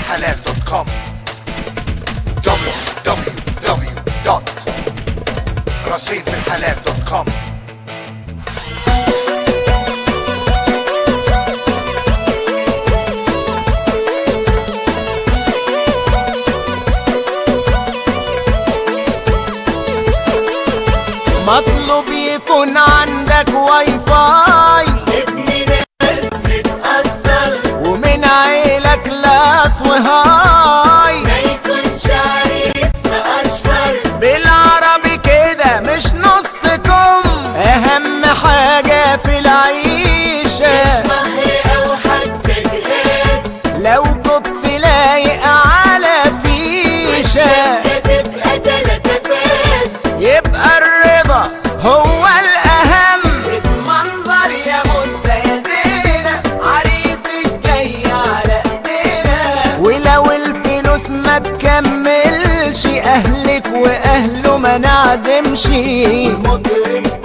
رصيفالحلال.com www.رصيفالحلال.com مطلوب يكون عندك واي فاي، ابني ناس متأثر ومن عيلك لاس وهاي، ما يكونش عريس مقشفر، بالعربي كده مش نص كم. اهم حاجة في العيشة مش مهر او حتى جهاز، لو كبس لايق على فيشة، والشقة تبقى 3 فاز، يبقى الرضا هو الأهم. المنظر يا بوسة يا زينة، عريسك جاي على ايدينا، ولو الفلوس ما تكملش أهلك وأهله ما نعزمش. مطرب